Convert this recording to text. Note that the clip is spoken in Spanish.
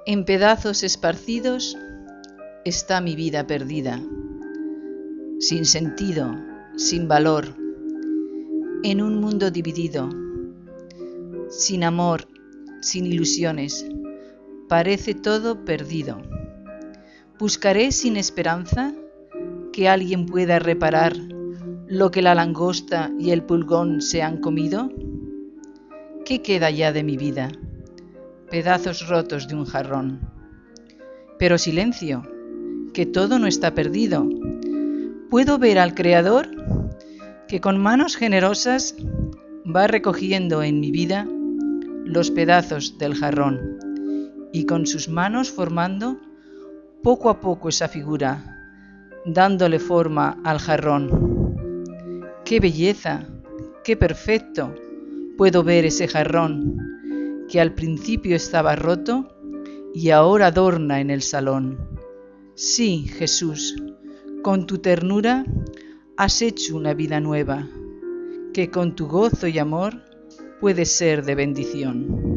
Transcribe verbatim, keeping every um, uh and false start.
En pedazos esparcidos está mi vida perdida, sin sentido, sin valor, en un mundo dividido, sin amor, sin ilusiones, parece todo perdido. Buscaré sin esperanza que alguien pueda reparar lo que la langosta y el pulgón se han comido. ¿Qué queda ya de mi vida? Pedazos rotos de un jarrón. Pero silencio, que todo no está perdido. ¿Puedo ver al Creador que con manos generosas va recogiendo en mi vida los pedazos del jarrón y con sus manos formando poco a poco esa figura, dándole forma al jarrón? ¡Qué belleza! ¡Qué perfecto! Puedo ver ese jarrón que al principio estaba roto y ahora adorna en el salón. Sí, Jesús, con tu ternura has hecho una vida nueva, que con tu gozo y amor puede ser de bendición.